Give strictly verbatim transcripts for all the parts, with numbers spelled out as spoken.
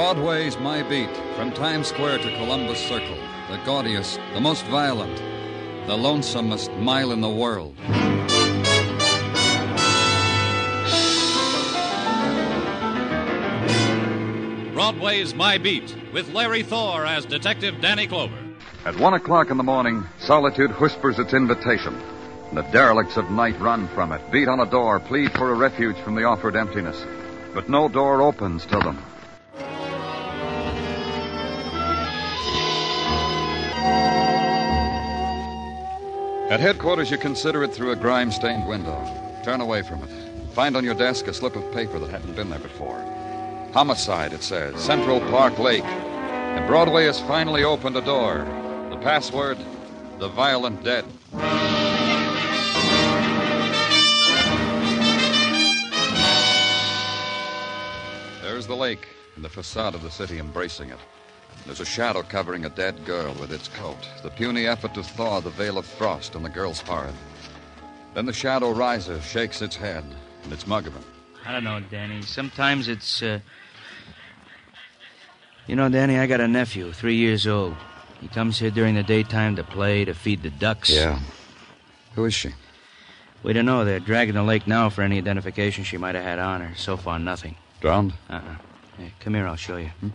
Broadway's My Beat, from Times Square to Columbus Circle, the gaudiest, the most violent, the lonesomest mile in the world. Broadway's My Beat, with Larry Thor as Detective Danny Clover. At one o'clock in the morning, solitude whispers its invitation. The derelicts of night run from it, beat on a door, plead for a refuge from the offered emptiness. But no door opens to them. At headquarters, you consider it through a grime-stained window. Turn away from it. Find on your desk a slip of paper that hadn't been there before. Homicide, it says. Central Park Lake. And Broadway has finally opened a door. The password, the violent dead. There's the lake and the facade of the city embracing it. There's a shadow covering a dead girl with its coat, the puny effort to thaw the veil of frost on the girl's forehead. Then the shadow rises, shakes its head, and it's Muggavan. I don't know, Danny. Sometimes it's, uh... You know, Danny, I got a nephew, three years old. He comes here during the daytime to play, to feed the ducks. Yeah. Who is she? We don't know. They're dragging the lake now for any identification she might have had on her. So far, nothing. Drowned? Uh-uh. Hey, come here, I'll show you. Hmm?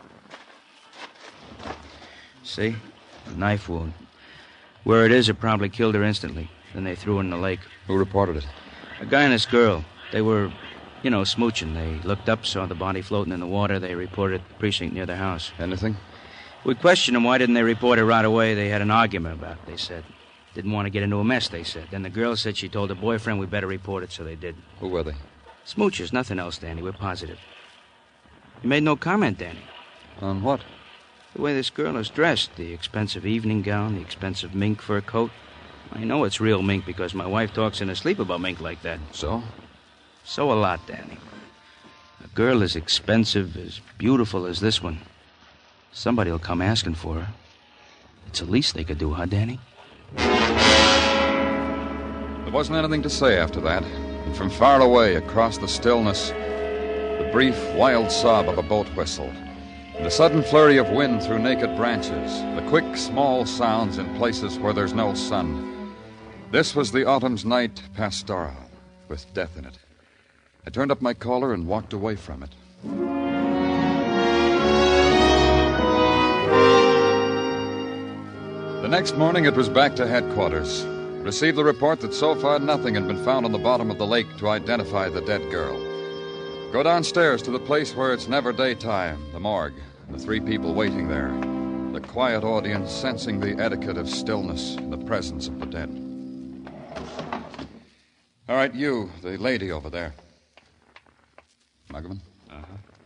See? A knife wound. Where it is, it probably killed her instantly. Then they threw her in the lake. Who reported it? A guy and this girl. They were, you know, smooching. They looked up, saw the body floating in the water. They reported at the precinct near their house. Anything? We questioned them. Why didn't they report it right away? They had an argument about it, they said. Didn't want to get into a mess, they said. Then the girl said she told her boyfriend we better report it, so they did. Who were they? Smoochers, nothing else, Danny. We're positive. You made no comment, Danny. On what? The way this girl is dressed, the expensive evening gown, the expensive mink fur coat. I know it's real mink because my wife talks in her sleep about mink like that. So? So a lot, Danny. A girl as expensive, as beautiful as this one. Somebody will come asking for her. It's the least they could do, huh, Danny? There wasn't anything to say after that. And from far away, across the stillness, the brief, wild sob of a boat whistle. The sudden flurry of wind through naked branches, the quick, small sounds in places where there's no sun. This was the autumn's night pastoral, with death in it. I turned up my collar and walked away from it. The next morning, it was back to headquarters. Received the report that so far nothing had been found on the bottom of the lake to identify the dead girl. Go downstairs to the place where it's never daytime, the morgue, the three people waiting there, the quiet audience sensing the etiquette of stillness in the presence of the dead. All right, you, the lady over there. Muggavan? Uh-huh.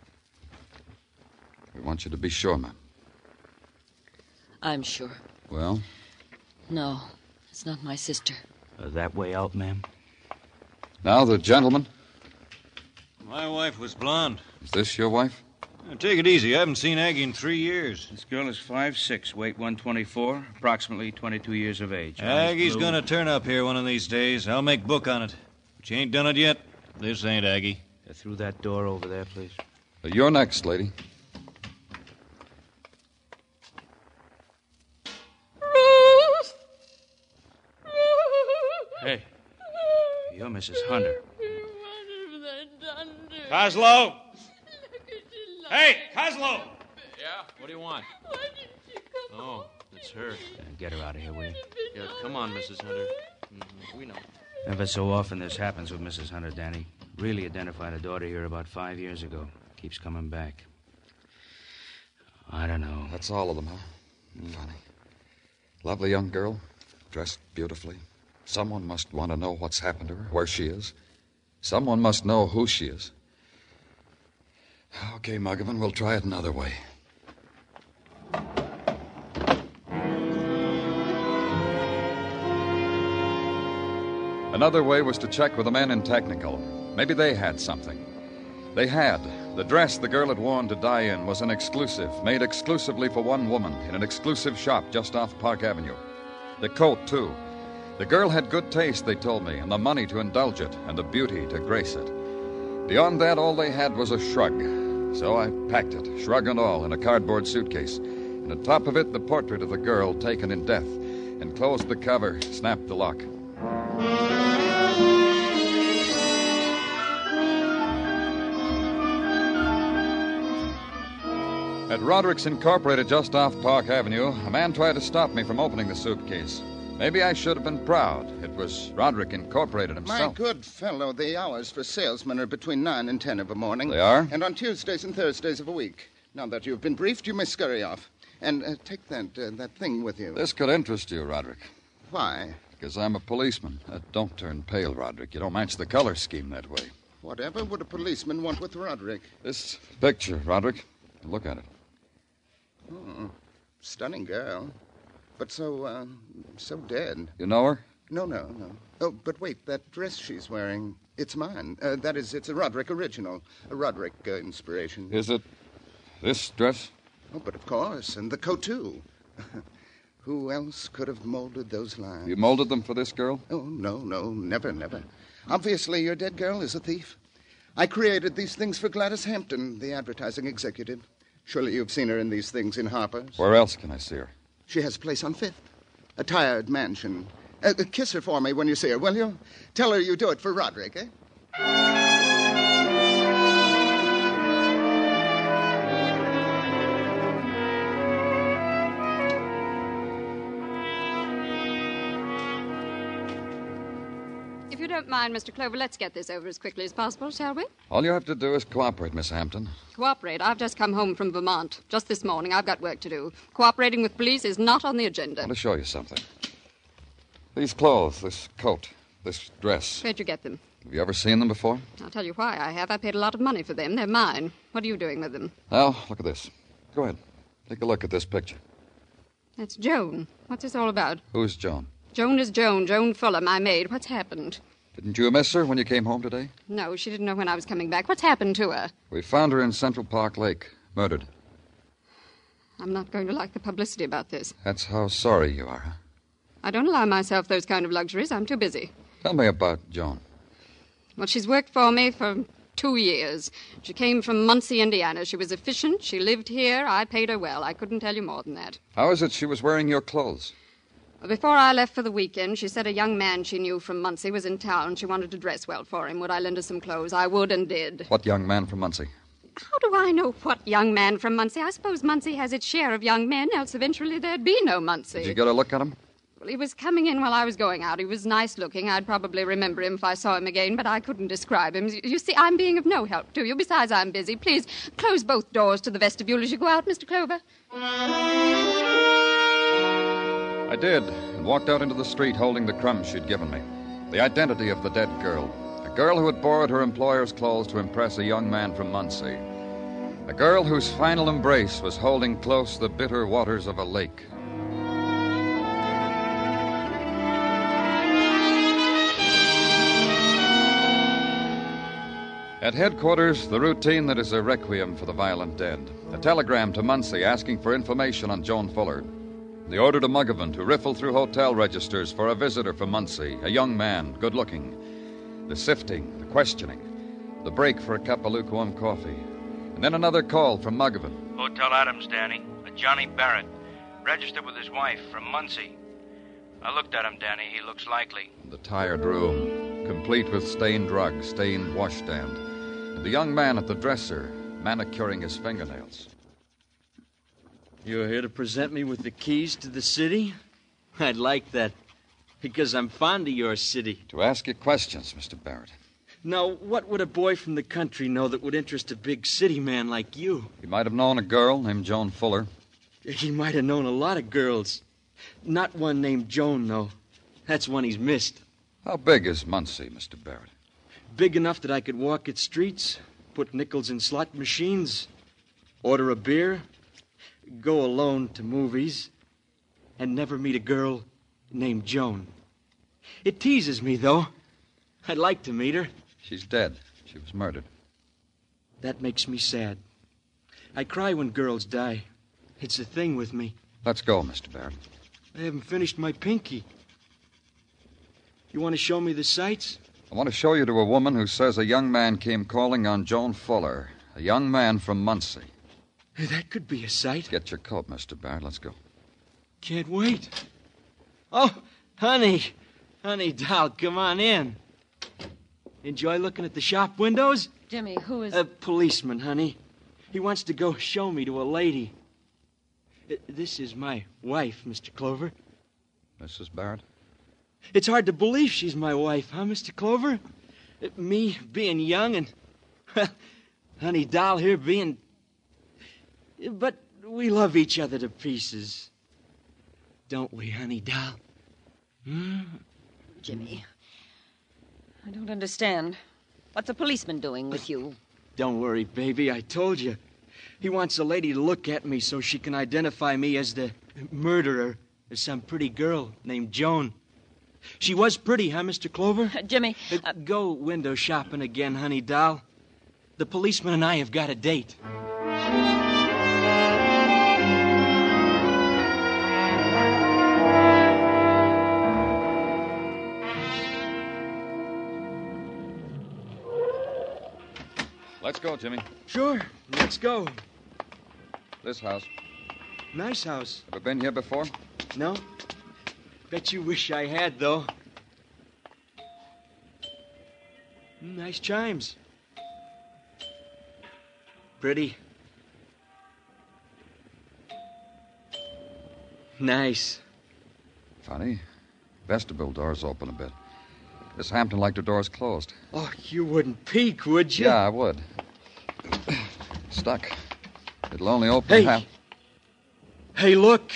We want you to be sure, ma'am. I'm sure. Well? No, it's not my sister. Uh, that way out, ma'am? Now, the gentleman. My wife was blonde. Is this your wife? Now, take it easy. I haven't seen Aggie in three years. This girl is five six, weight one twenty-four, approximately twenty-two years of age. Aggie's going to turn up here one of these days. I'll make book on it. But you ain't done it yet. This ain't Aggie. Uh, through that door over there, please. Uh, you're next, lady. Hey, you're Missus Hunter. Coslow! Hey, Coslow! Yeah, what do you want? Oh, it's her. Uh, get her out of here, will you? Yeah, come on, Missus Hunter. Mm, we know. Ever so often this happens with Missus Hunter, Danny. Really identified a daughter here about five years ago. Keeps coming back. I don't know. That's all of them, huh? Funny. Lovely young girl, dressed beautifully. Someone must want to know what's happened to her, where she is. Someone must know who she is. Okay, Muggavan, we'll try it another way. Another way was to check with the men in technical. Maybe they had something. They had. The dress the girl had worn to die in was an exclusive, made exclusively for one woman in an exclusive shop just off Park Avenue. The coat, too. The girl had good taste, they told me, and the money to indulge it, and the beauty to grace it. Beyond that, all they had was a shrug. So I packed it, shrug and all, in a cardboard suitcase. And on top of it, the portrait of the girl taken in death. And closed the cover, snapped the lock. At Roderick's Incorporated just off Park Avenue, a man tried to stop me from opening the suitcase. Maybe I should have been proud. It was Roderick Incorporated himself. My good fellow, the hours for salesmen are between nine and ten of a morning. They are? And on Tuesdays and Thursdays of a week. Now that you've been briefed, you may scurry off. And uh, take that uh, that thing with you. This could interest you, Roderick. Why? Because I'm a policeman. Uh, don't turn pale, Roderick. You don't match the color scheme that way. Whatever would a policeman want with Roderick? This picture, Roderick. Look at it. Oh, stunning girl. But so, uh, so dead. You know her? No, no, no. Oh, but wait, that dress she's wearing, it's mine. Uh, that is, it's a Roderick original. A Roderick uh, inspiration. Is it this dress? Oh, but of course, and the coat, too. Who else could have molded those lines? You molded them for this girl? Oh, no, no, never, never. Obviously, your dead girl is a thief. I created these things for Gladys Hampton, the advertising executive. Surely you've seen her in these things in Harper's. Where else can I see her? She has a place on Fifth. A tired mansion. Uh, kiss her for me when you see her, will you? Tell her you do it for Roderick, eh? If you don't mind, Mister Clover, let's get this over as quickly as possible, shall we? All you have to do is cooperate, Miss Hampton. Cooperate? I've just come home from Vermont. Just this morning. I've got work to do. Cooperating with police is not on the agenda. I want to show you something. These clothes, this coat, this dress. Where'd you get them? Have you ever seen them before? I'll tell you why I have. I paid a lot of money for them. They're mine. What are you doing with them? Well, look at this. Go ahead. Take a look at this picture. That's Joan. What's this all about? Who's Joan? Joan is Joan. Joan Fuller, my maid. What's happened? Didn't you miss her when you came home today? No, she didn't know when I was coming back. What's happened to her? We found her in Central Park Lake, murdered. I'm not going to like the publicity about this. That's how sorry you are, huh? I don't allow myself those kind of luxuries. I'm too busy. Tell me about Joan. Well, she's worked for me for two years. She came from Muncie, Indiana. She was efficient. She lived here. I paid her well. I couldn't tell you more than that. How is it she was wearing your clothes? Before I left for the weekend, she said a young man she knew from Muncie was in town. She wanted to dress well for him. Would I lend her some clothes? I would and did. What young man from Muncie? How do I know what young man from Muncie? I suppose Muncie has its share of young men, else eventually there'd be no Muncie. Did you get a look at him? Well, he was coming in while I was going out. He was nice looking. I'd probably remember him if I saw him again, but I couldn't describe him. You see, I'm being of no help to you. Besides, I'm busy. Please close both doors to the vestibule as you go out, Mister Clover. I did, and walked out into the street holding the crumbs she'd given me. The identity of the dead girl. A girl who had borrowed her employer's clothes to impress a young man from Muncie. A girl whose final embrace was holding close the bitter waters of a lake. At headquarters, the routine that is a requiem for the violent dead. A telegram to Muncie asking for information on Joan Fuller. The order to Muggavan to riffle through hotel registers for a visitor from Muncie, a young man, good-looking. The sifting, the questioning, the break for a cup of lukewarm coffee. And then another call from Muggavan. Hotel Adams, Danny. A Johnny Barrett. Registered with his wife from Muncie. I looked at him, Danny. He looks likely. The tired room, complete with stained rug, stained washstand. And the young man at the dresser, manicuring his fingernails. You're here to present me with the keys to the city? I'd like that, because I'm fond of your city. To ask you questions, Mister Barrett. Now, what would a boy from the country know that would interest a big city man like you? He might have known a girl named Joan Fuller. He might have known a lot of girls. Not one named Joan, though. That's one he's missed. How big is Muncie, Mister Barrett? Big enough that I could walk its streets, put nickels in slot machines, order a beer, go alone to movies, and never meet a girl named Joan. It teases me, though. I'd like to meet her. She's dead. She was murdered. That makes me sad. I cry when girls die. It's a thing with me. Let's go, Mister Barrett. I haven't finished my pinky. You want to show me the sights? I want to show you to a woman who says a young man came calling on Joan Fuller, a young man from Muncie. That could be a sight. Get your coat, Mister Barrett. Let's go. Can't wait. Oh, honey. Honey, doll, come on in. Enjoy looking at the shop windows? Jimmy, who is... A policeman, honey. He wants to go show me to a lady. Uh, This is my wife, Mister Clover. Missus Barrett? It's hard to believe she's my wife, huh, Mister Clover? Uh, Me being young and, well, honey doll here being... But we love each other to pieces. Don't we, honey doll? Hmm? Jimmy, I don't understand. What's a policeman doing with you? Don't worry, baby, I told you. He wants a lady to look at me so she can identify me as the murderer of some pretty girl named Joan. She was pretty, huh, Mister Clover? Uh, Jimmy... Uh, Uh, go window shopping again, honey doll. The policeman and I have got a date. Let's go, Jimmy. Sure, let's go. This house. Nice house. Ever been here before? No? Bet you wish I had, though. Nice chimes. Pretty. Nice. Funny. Vestibule doors open a bit. Miss Hampton liked her doors closed. Oh, you wouldn't peek, would you? Yeah, I would. Stuck. It'll only open Hey. half. Hey, look.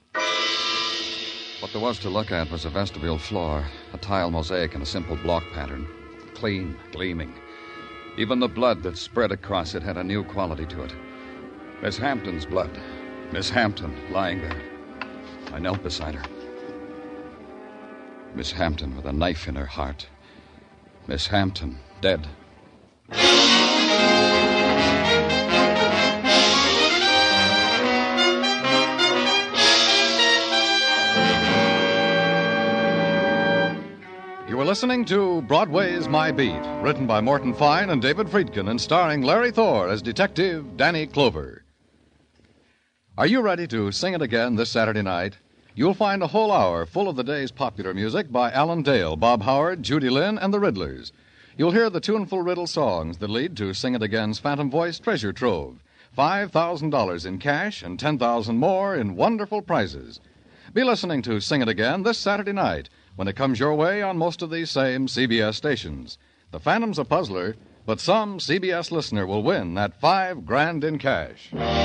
What there was to look at was a vestibule floor, a tile mosaic in a simple block pattern. Clean, gleaming. Even the blood that spread across it had a new quality to it. Miss Hampton's blood. Miss Hampton lying there. I knelt beside her. Miss Hampton with a knife in her heart. Miss Hampton dead. You are listening to Broadway's My Beat, written by Morton Fine and David Friedkin and starring Larry Thor as Detective Danny Clover. Are you ready to sing it again this Saturday night? You'll find a whole hour full of the day's popular music by Alan Dale, Bob Howard, Judy Lynn, and the Riddlers. You'll hear the tuneful riddle songs that lead to Sing It Again's Phantom Voice Treasure Trove. five thousand dollars in cash and ten thousand dollars more in wonderful prizes. Be listening to Sing It Again this Saturday night when it comes your way on most of these same C B S stations. The Phantom's a puzzler, but some C B S listener will win that five grand in cash.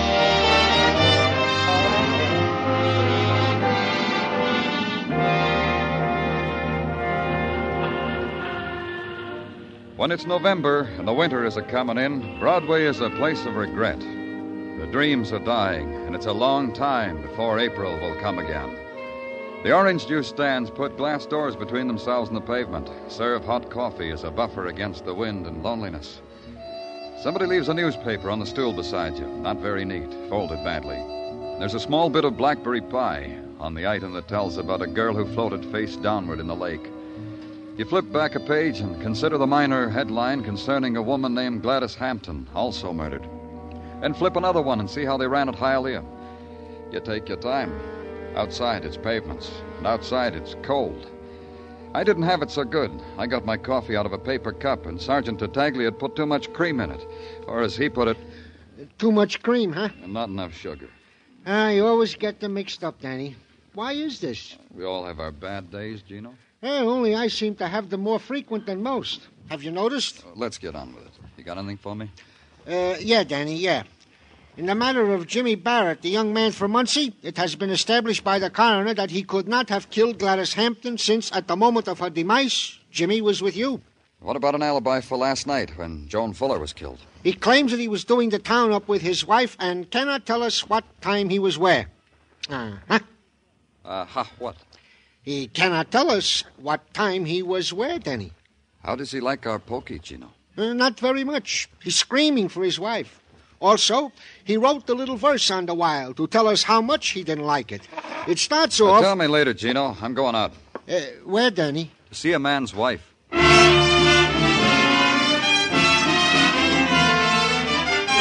When it's November and the winter is a-comin' in, Broadway is a place of regret. The dreams are dying, and it's a long time before April will come again. The orange juice stands put glass doors between themselves and the pavement, serve hot coffee as a buffer against the wind and loneliness. Somebody leaves a newspaper on the stool beside you, not very neat, folded badly. There's a small bit of blackberry pie on the item that tells about a girl who floated face downward in the lake. You flip back a page and consider the minor headline concerning a woman named Gladys Hampton, also murdered. And flip another one and see how they ran at Hialeah. You take your time. Outside, it's pavements, and outside, it's cold. I didn't have it so good. I got my coffee out of a paper cup, and Sergeant Tartaglia had put too much cream in it. Or as he put it... Too much cream, huh? And not enough sugar. Ah, you always get them mixed up, Danny. Why is this? We all have our bad days, Gino. Eh, only I seem to have them more frequent than most. Have you noticed? Uh, let's get on with it. You got anything for me? Uh, yeah, Danny, yeah. In the matter of Jimmy Barrett, the young man from Muncie, it has been established by the coroner that he could not have killed Gladys Hampton since, at the moment of her demise, Jimmy was with you. What about an alibi for last night when Joan Fuller was killed? He claims that he was doing the town up with his wife and cannot tell us what time he was where. Uh-huh. Uh-huh, what? He cannot tell us what time he was where, Danny. How does he like our pokey, Gino? Uh, not very much. He's screaming for his wife. Also, he wrote the little verse on the wire to tell us how much he didn't like it. It starts Uh, off... tell me later, Gino. I'm going out. Uh, where, Danny? To see a man's wife.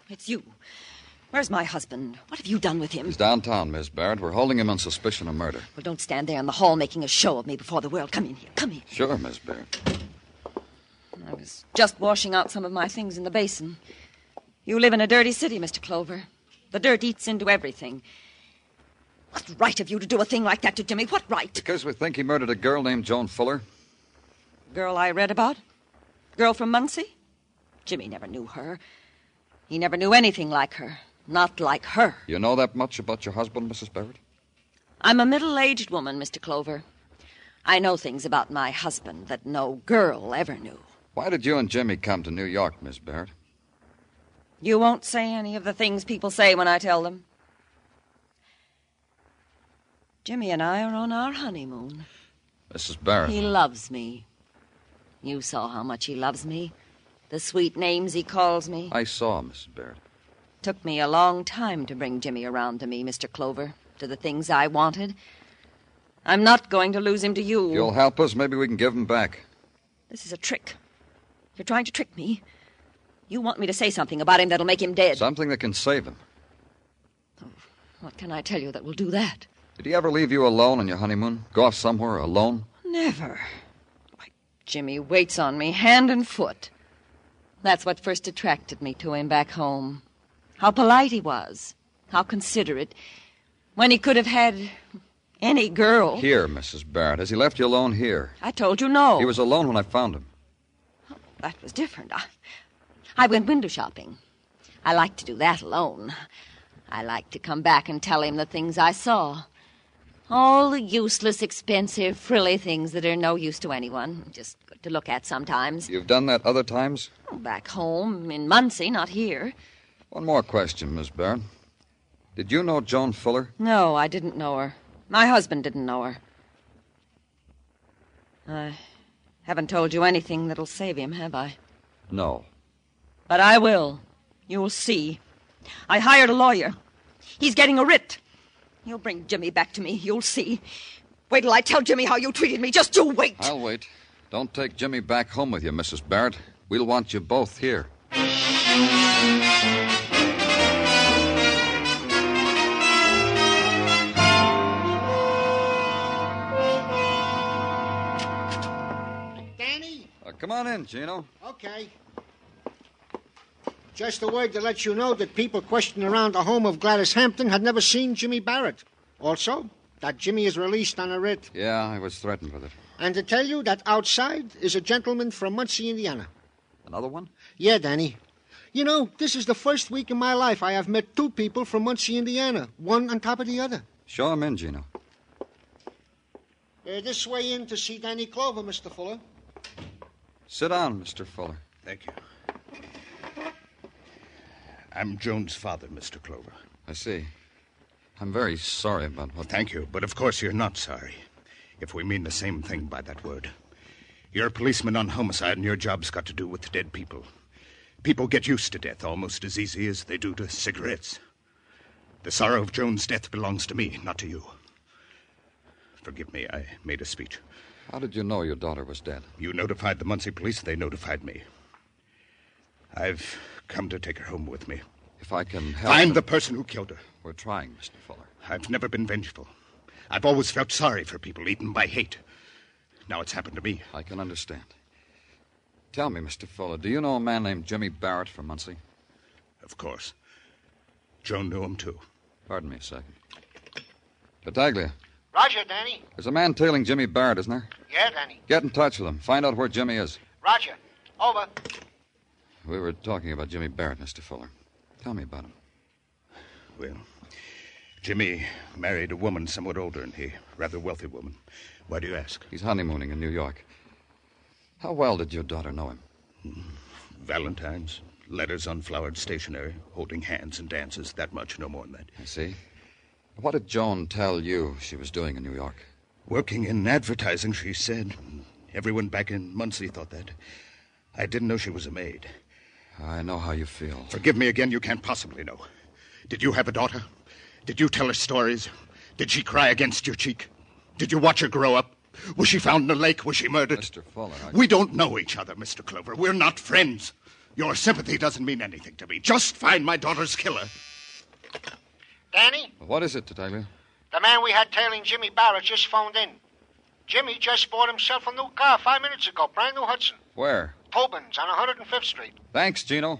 It's you. Where's my husband? What have you done with him? He's downtown, Miss Barrett. We're holding him on suspicion of murder. Well, don't stand there in the hall making a show of me before the world. Come in here. Come in. Sure, Miss Barrett. I was just washing out some of my things in the basin. You live in a dirty city, Mister Clover. The dirt eats into everything. What right have you to do a thing like that to Jimmy? What right? Because we think he murdered a girl named Joan Fuller. Girl I read about? Girl from Muncie? Jimmy never knew her. He never knew anything like her. Not like her. You know that much about your husband, Missus Barrett? I'm a middle-aged woman, Mister Clover. I know things about my husband that no girl ever knew. Why did you and Jimmy come to New York, Miss Barrett? You won't say any of the things people say when I tell them. Jimmy and I are on our honeymoon. Missus Barrett. He loves me. You saw how much he loves me. The sweet names he calls me. I saw, Missus Barrett. Took me a long time to bring Jimmy around to me, Mister Clover, to the things I wanted. I'm not going to lose him to you. If you'll help us, maybe we can give him back. This is a trick. You're trying to trick me. You want me to say something about him that'll make him dead. Something that can save him. Oh, what can I tell you that will do that? Did he ever leave you alone on your honeymoon? Go off somewhere alone? Never. Why, Jimmy waits on me hand and foot. That's what first attracted me to him back home. How polite he was. How considerate. When he could have had any girl. Here, Missus Barrett. Has he left you alone here? I told you no. He was alone when I found him. Oh, that was different. I, I went window shopping. I like to do that alone. I like to come back and tell him the things I saw. All the useless, expensive, frilly things that are no use to anyone. Just good to look at sometimes. You've done that other times? Back home, in Muncie, not here. One more question, Miss Barrett. Did you know Joan Fuller? No, I didn't know her. My husband didn't know her. I haven't told you anything that'll save him, have I? No. But I will. You'll see. I hired a lawyer. He's getting a writ. He'll bring Jimmy back to me. You'll see. Wait till I tell Jimmy how you treated me. Just you wait. I'll wait. Don't take Jimmy back home with you, Missus Barrett. We'll want you both here. Danny? Uh, come on in, Gino. Okay. Just a word to let you know that people questioning around the home of Gladys Hampton had never seen Jimmy Barrett. Also, that Jimmy is released on a writ. Yeah, I was threatened with it. And to tell you that outside is a gentleman from Muncie, Indiana. Another one? Yeah, Danny. You know, this is the first week in my life I have met two people from Muncie, Indiana, one on top of the other. Show him in, Gino. Uh, this way in to see Danny Clover, Mister Fuller. Sit down, Mister Fuller. Thank you. I'm Joan's father, Mister Clover. I see. I'm very sorry about what... Thank you, but of course you're not sorry, if we mean the same thing by that word. You're a policeman on homicide, and your job's got to do with dead people. People get used to death almost as easy as they do to cigarettes. The sorrow of Joan's death belongs to me, not to you. Forgive me, I made a speech. How did you know your daughter was dead? You notified the Muncie police, they notified me. I've come to take her home with me. If I can help... Find the person who killed her. We're trying, Mister Fuller. I've never been vengeful. I've always felt sorry for people eaten by hate. Now it's happened to me. I can understand. Tell me, Mister Fuller, do you know a man named Jimmy Barrett from Muncie? Of course. Joan knew him, too. Pardon me a second. Battaglia. Roger, Danny. There's a man tailing Jimmy Barrett, isn't there? Yeah, Danny. Get in touch with him. Find out where Jimmy is. Roger. Over. We were talking about Jimmy Barrett, Mister Fuller. Tell me about him. Well, Jimmy married a woman somewhat older than he, rather wealthy woman. Why do you ask? He's honeymooning in New York. How well did your daughter know him? Hmm. Valentines, letters on flowered stationery, holding hands and dances, that much, no more than that. I see. What did Joan tell you she was doing in New York? Working in advertising, she said. Everyone back in Muncie thought that. I didn't know she was a maid. I know how you feel. Forgive me again, you can't possibly know. Did you have a daughter? Did you tell her stories? Did she cry against your cheek? Did you watch her grow up? Was she found in a lake? Was she murdered? Mister Fuller, I... We don't know each other, Mister Clover. We're not friends. Your sympathy doesn't mean anything to me. Just find my daughter's killer. Danny, What is it, Titania? the man we had tailing Jimmy Barrett just phoned in. Jimmy just bought himself a new car five minutes ago, brand new Hudson. Where? Tobin's on one hundred fifth Street. Thanks, Gino.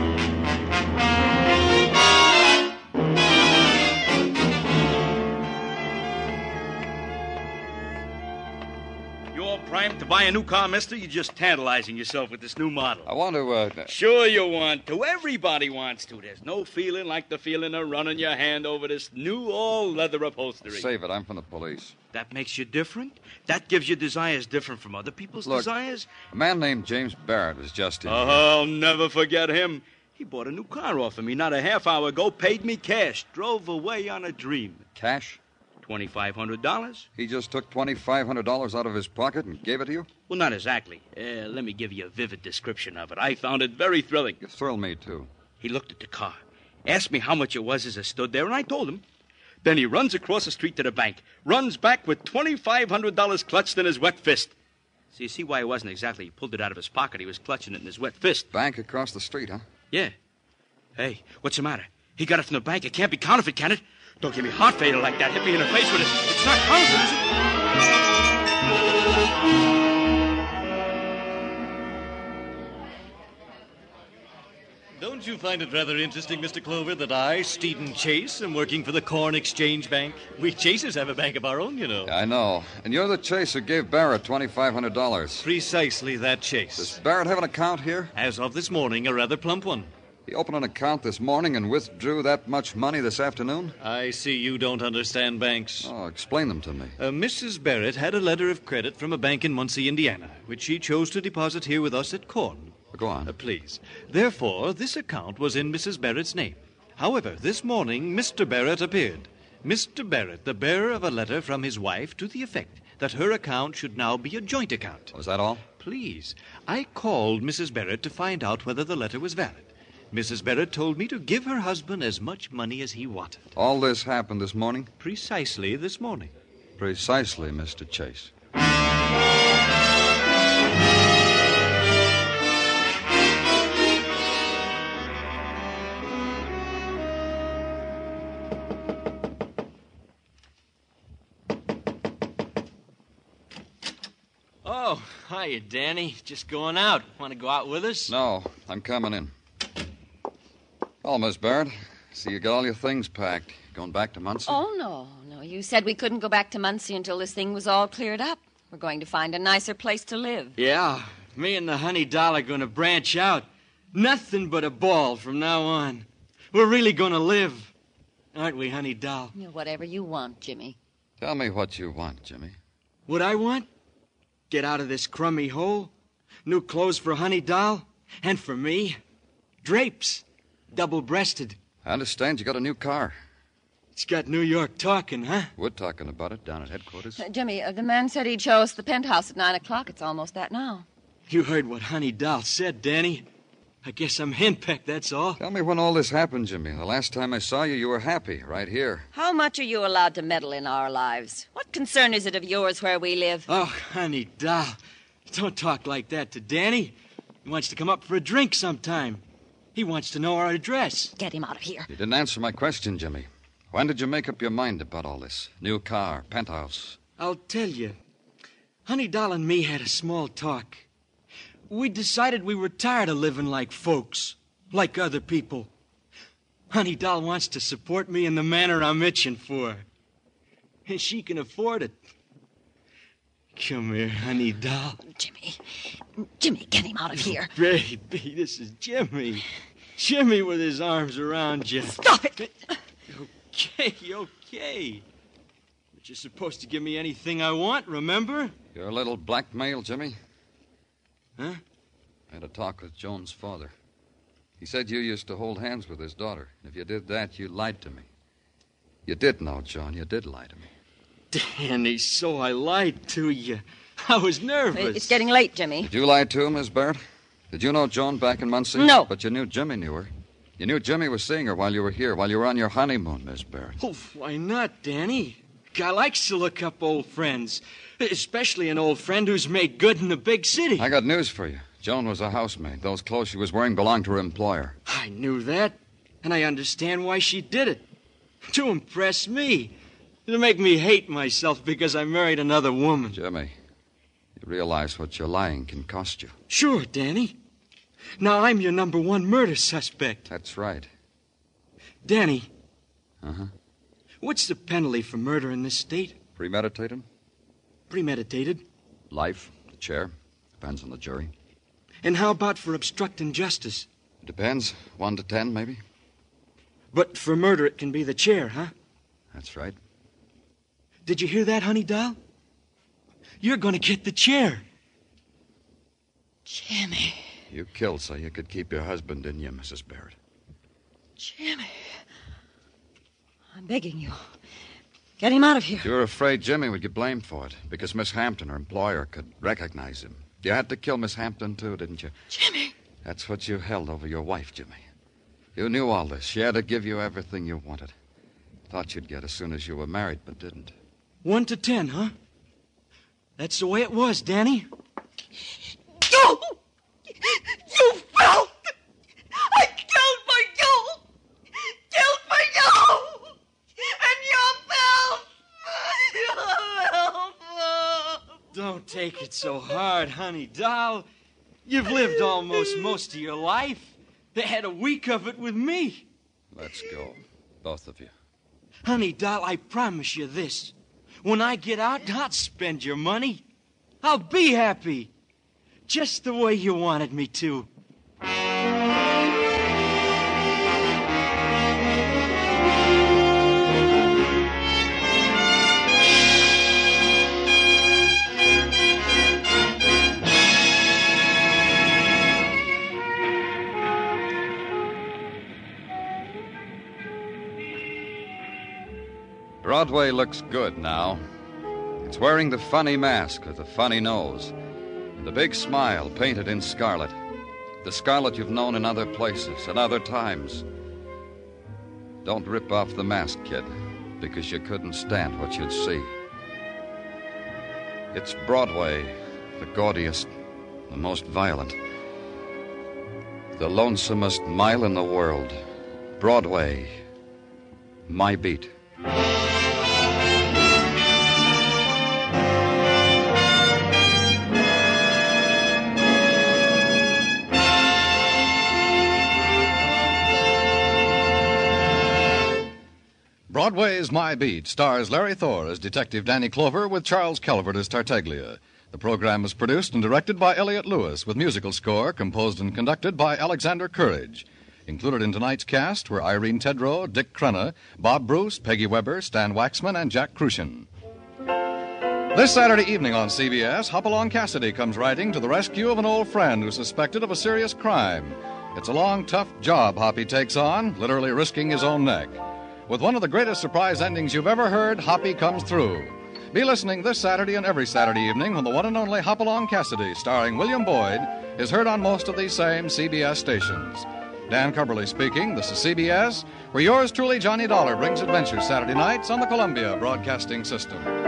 You're primed to buy a new car, mister? You're just tantalizing yourself with this new model. I want to, uh... Sure you want to. Everybody wants to. There's no feeling like the feeling of running your hand over this new all-leather upholstery. Save it. I'm from the police. That makes you different? That gives you desires different from other people's Look, desires? A man named James Barrett was just in Oh, here. I'll never forget him. He bought a new car off of me not a half hour ago, paid me cash, drove away on a dream. Cash? twenty-five hundred dollars. He just took twenty-five hundred dollars out of his pocket and gave it to you? Well, not exactly. Uh, let me give you a vivid description of it. I found it very thrilling. You thrill me, too. He looked at the car, asked me how much it was as I stood there, and I told him. Then he runs across the street to the bank, runs back with twenty-five hundred dollars clutched in his wet fist. So you see why it wasn't exactly he pulled it out of his pocket. He was clutching it in his wet fist. Bank across the street, huh? Yeah. Hey, what's the matter? He got it from the bank. It can't be counterfeit, can it? Don't give me heart failure like that. Hit me in the face with it. It's not counterfeit, is it? Don't you find it rather interesting, Mister Clover, that I, Stephen Chase, am working for the Corn Exchange Bank? We Chasers have a bank of our own, you know. I know. And you're the Chase who gave Barrett twenty-five hundred dollars. Precisely that Chase. Does Barrett have an account here? As of this morning, a rather plump one. He opened an account this morning and withdrew that much money this afternoon? I see you don't understand banks. Oh, explain them to me. Uh, Missus Barrett had a letter of credit from a bank in Muncie, Indiana, which she chose to deposit here with us at Corn. Go on. Uh, please. Therefore, this account was in Missus Barrett's name. However, this morning, Mister Barrett appeared. Mister Barrett, the bearer of a letter from his wife to the effect that her account should now be a joint account. Was that all? Please. I called Missus Barrett to find out whether the letter was valid. Missus Barrett told me to give her husband as much money as he wanted. All this happened this morning? Precisely this morning. Precisely, Mister Chase. Oh, hiya, Danny. Just going out. Want to go out with us? No, I'm coming in. Oh, Miss Barrett, see you got all your things packed. Going back to Muncie? Oh, no, no. You said we couldn't go back to Muncie until this thing was all cleared up. We're going to find a nicer place to live. Yeah, me and the Honey Doll are going to branch out. Nothing but a ball from now on. We're really going to live. Aren't we, Honey Doll? You know, whatever you want, Jimmy. Tell me what you want, Jimmy. What I want? Get out of this crummy hole. New clothes for Honey Doll. And for me. Drapes. Double-breasted. I understand you got a new car. It's got New York talking, huh? We're talking about it down at headquarters. Uh, Jimmy, uh, the man said he'd show us the penthouse at nine o'clock. It's almost that now. You heard what Honey Doll said, Danny. I guess I'm henpecked, that's all. Tell me when all this happened, Jimmy. The last time I saw you, you were happy, right here. How much are you allowed to meddle in our lives? What concern is it of yours where we live? Oh, Honey Doll, don't talk like that to Danny. He wants to come up for a drink sometime. He wants to know our address. Get him out of here. You didn't answer my question, Jimmy. When did you make up your mind about all this? New car, penthouse. I'll tell you. Honey Doll and me had a small talk. We decided we were tired of living like folks, like other people. Honey Doll wants to support me in the manner I'm itching for. And she can afford it. Come here, Honey Doll. Jimmy. Jimmy, get him out of here. Baby, this is Jimmy. Jimmy with his arms around you. Stop it. Okay, okay. But you're supposed to give me anything I want, remember? You're a little blackmail, Jimmy. Huh? I had a talk with Joan's father. He said you used to hold hands with his daughter. If you did that, you lied to me. You did know, John. You did lie to me. Danny, so I lied to you. I was nervous. It's getting late, Jimmy. Did you lie to him, Miss Barrett? Did you know Joan back in Muncie? No. But you knew Jimmy knew her. You knew Jimmy was seeing her while you were here, while you were on your honeymoon, Miss Barrett. Oh, why not, Danny? Guy likes to look up old friends, especially an old friend who's made good in the big city. I got news for you. Joan was a housemaid. Those clothes she was wearing belonged to her employer. I knew that, and I understand why she did it. To impress me. To make me hate myself because I married another woman. Jimmy, you realize what your lying can cost you. Sure, Danny. Now I'm your number one murder suspect. That's right. Danny. Uh-huh. What's the penalty for murder in this state? Premeditated? Premeditated. Life, the chair. Depends on the jury. And how about for obstructing justice? Depends. One to ten, maybe. But for murder, it can be the chair, huh? That's right. Did you hear that, honey doll? You're going to get the chair. Jimmy. You killed so you could keep your husband, didn't you, Missus Barrett? Jimmy. I'm begging you. Get him out of here. You were afraid Jimmy would get blamed for it because Miss Hampton, her employer, could recognize him. You had to kill Miss Hampton, too, didn't you? Jimmy. That's what you held over your wife, Jimmy. You knew all this. She had to give you everything you wanted. Thought you'd get as soon as you were married, but didn't. One to ten, huh? That's the way it was, Danny. You! You filth! I killed for you! Killed for you! And you filth! You filth! Don't take it so hard, honey doll. You've lived almost most of your life. They had a week of it with me. Let's go, both of you. Honey doll, I promise you this. When I get out, I'll spend your money. I'll be happy. Just the way you wanted me to. Broadway looks good now. It's wearing the funny mask with the funny nose and the big smile painted in scarlet. The scarlet you've known in other places and other times. Don't rip off the mask, kid, because you couldn't stand what you'd see. It's Broadway, the gaudiest, the most violent, the lonesomest mile in the world. Broadway, my beat. Broadway's My Beat stars Larry Thor as Detective Danny Clover with Charles Calvert as Tartaglia. The program was produced and directed by Elliott Lewis with musical score composed and conducted by Alexander Courage. Included in tonight's cast were Irene Tedrow, Dick Crenna, Bob Bruce, Peggy Weber, Stan Waxman, and Jack Crucian. This Saturday evening on C B S, Hopalong Cassidy comes riding to the rescue of an old friend who's suspected of a serious crime. It's a long, tough job Hoppy takes on, literally risking his own neck. With one of the greatest surprise endings you've ever heard, Hoppy comes through. Be listening this Saturday and every Saturday evening when the one and only Hopalong Cassidy, starring William Boyd, is heard on most of these same C B S stations. Dan Cumberly speaking. This is C B S, where yours truly, Johnny Dollar, brings adventures Saturday nights on the Columbia Broadcasting System.